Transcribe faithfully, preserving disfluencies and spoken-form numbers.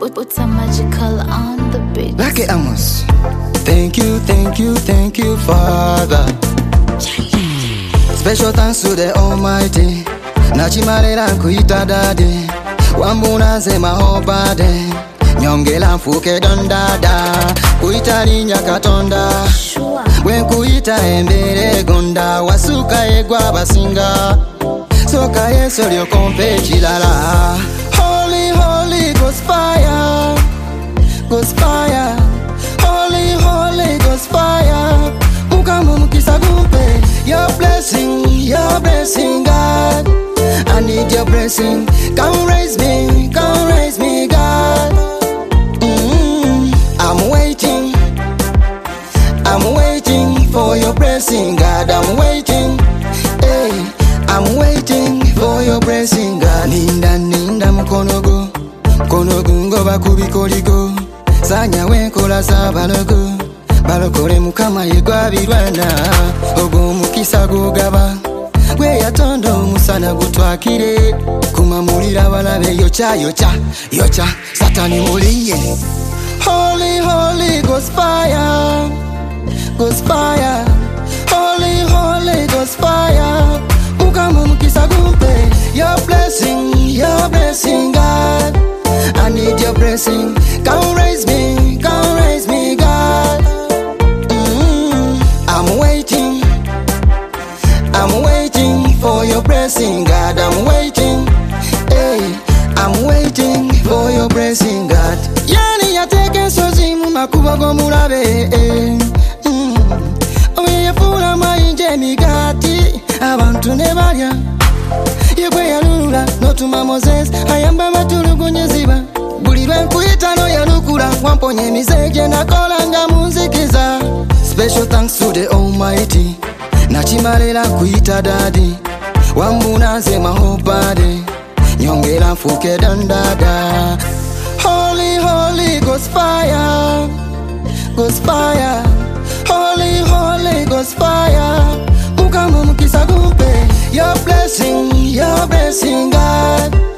What's a magical on the beat? Lucky Amos. Thank you, thank you, thank you, Father. Special thanks to the Almighty. Nachimarera nkuita daddy. Wambuna nzema hobade. Nyongela mfuke dondada. Kuita linya katonda. Wenkuita embere gonda. Wasuka egwa basinga. Soka yeso lyo kompe chilala. Holy, holy ghost fire. Ghost fire. Holy, holy ghost fire. Mukamu mukisa gumpe. Your blessing, your blessing, God. I need your blessing. Come raise me, come raise me, God. Mm-hmm. I'm waiting. I'm waiting for your blessing, God. I'm waiting. Hey, I'm waiting for your blessing, God. Ninda ninda mukonogo, mukonogo ngoba kubikoligo. Sanya wenkola za balogo, balokole mukama yegwa birwana. Ogo mukisa gugaba, gwe yatondo musana gutwakire. Kumamulira balabe yocha yocha yocha satani muliye. Holy, holy ghost fire, ghost fire. Holy, holy ghost fire. Mukama mukisa gumpe. Your blessing, your blessing, God. I need your blessing. Come raise me, come raise me, God. Mm-hmm. I'm waiting. I'm waiting for your blessing, God. I'm waiting. Hey, I'm waiting for your blessing, God. Yani yateke sozi mu makubo go mulabe. Mm. Oye fula mainje migati. Abantu ne balya. Yegwe yalula notuma Moses. Ayamba matulugunye ziba. Buli lwenkuita no yalukula. Wamponye mizeje nakola nga munzikiza. Special thanks to the Almighty. Nachimarera kuita daddy. Wambuna nzema hobade. Nyongela mfuke dandada. Holy, holy ghost fire. Ghost fire. Holy, holy ghost fire. Mukamu mukisa gumpe. Your blessing, your blessing, God.